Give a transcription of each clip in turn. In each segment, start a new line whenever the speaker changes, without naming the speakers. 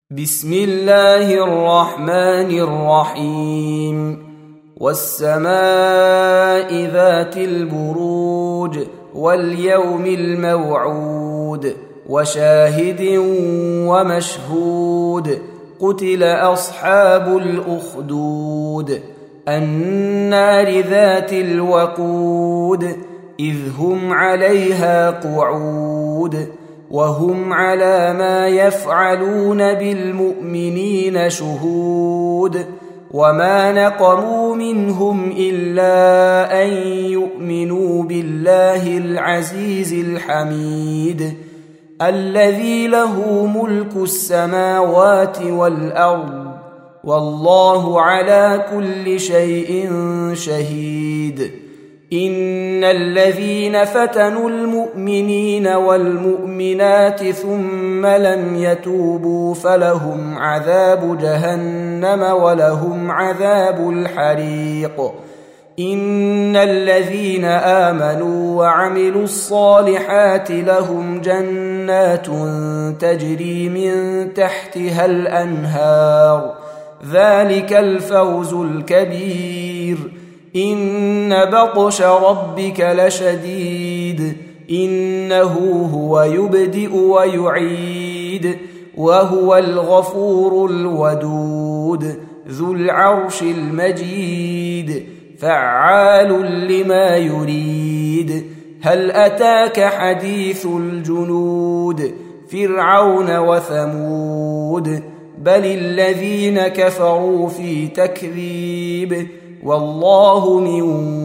بسم الله الرحمن الرحيم والسماء ذات البروج واليوم الموعود وشاهد ومشهود قتل أصحاب الأخدود النار ذات الوقود إذ هم عليها قعود وهم على ما يفعلون بالمؤمنين شهود وما نقموا منهم إلا أن يؤمنوا بالله العزيز الحميد الذي له ملك السماوات والأرض والله على كل شيء شهيد إن الذين فتنوا المؤمنين والمؤمنات ثم لم يتوبوا فلهم عذاب جهنم ولهم عذاب الحريق إن الذين آمنوا وعملوا الصالحات لهم جنات تجري من تحتها الأنهار ذلك الفوز الكبير إن بطش ربك لشديد إنه هو يبدئ ويعيد وهو الغفور الودود ذو العرش المجيد فعال لما يريد هل أتاك حديث الجنود فرعون وثمود بل الذين كفروا في تكذيب والله من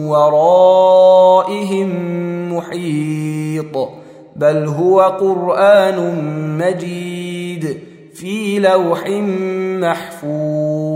ورائهم محيط بل هو قرآن مجيد في لوح محفوظ